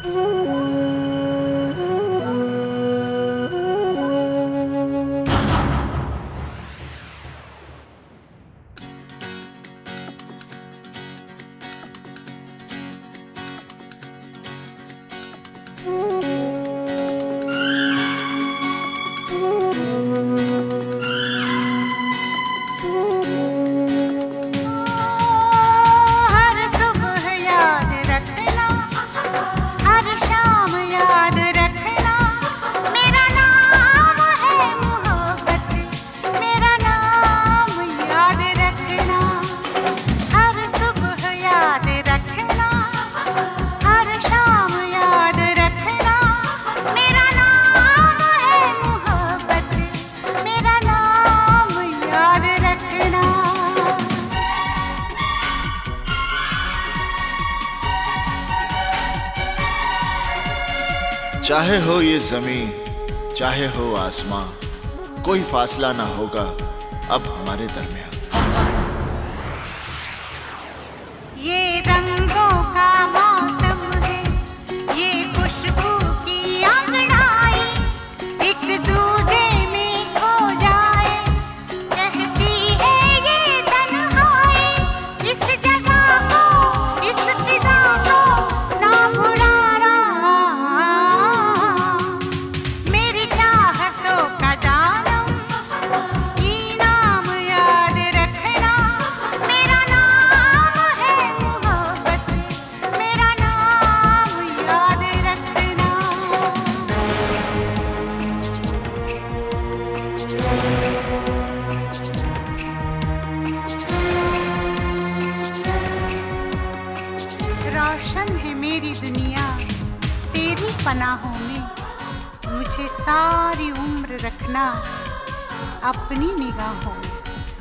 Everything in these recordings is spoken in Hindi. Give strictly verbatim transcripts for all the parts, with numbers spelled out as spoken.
चाहे हो ये जमीन, चाहे हो आसमां, कोई फासला ना होगा अब हमारे दरमियान। ये रंगों का मौसम है, ये खुशबू की अंगड़ाई, एक दूजे में खो जाए, कहती है ये तन्हाई। इस जगह को, इस फिजा को ना भुलाना, मेरी चाहतों का जानम, इनाम याद रखना। मेरा नाम है मोहब्बत, मेरा नाम याद रखना। रोशन है मेरी दुनिया तेरी पनाहों में, मुझे सारी उम्र रखना अपनी निगाहों में।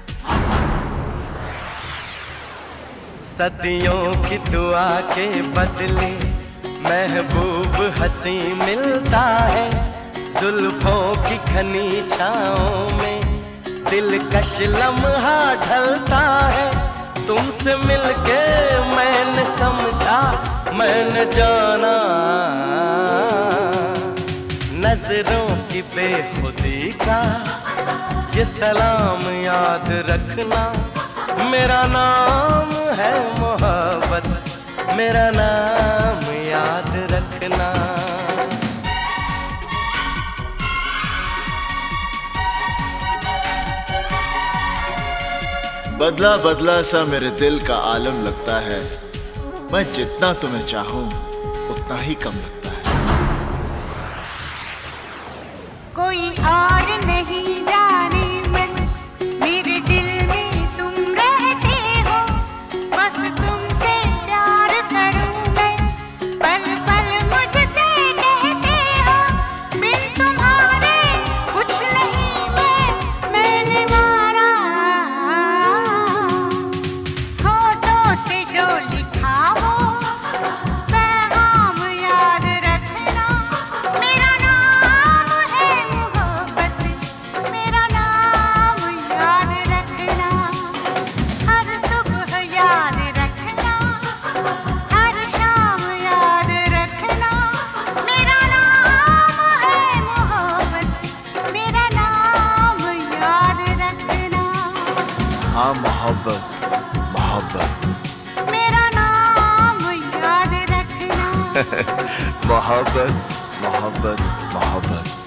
सदियों की दुआ के बदले महबूब हंसी मिलता है, जुल्फों की घनी छाओं में दिलकश लम्हा ढलता है। तुमसे मिलके मैंने समझा, मैंने जाना, नजरों की बेखुदी का ये सलाम याद रखना। मेरा नाम है मोहब्बत, मेरा नाम याद रखना। बदला बदला सा मेरे दिल का आलम लगता है, मैं जितना तुम्हें चाहूं उतना ही कम लगता है। कोई और नहीं जाने मन, मेरे दिल में तुम रहते हो, बस तुमसे प्यार करूं मैं, पल पल मुझसे कहते हो, बिन तुम्हारे कुछ नहीं मैं, मैंने मारा। होठों से जो लिखा वो पैगाम याद रखना। मेरा नाम है मोहब्बत, मेरा नाम याद रखना। हर सुबह याद रखना, हर शाम याद रखना। मेरा नाम है मोहब्बत, मेरा नाम याद रखना। हाँ मोहब्बत, मोहब्बत, मेरा नाम याद रखना। मोहब्बत, मोहब्बत, मोहब्बत।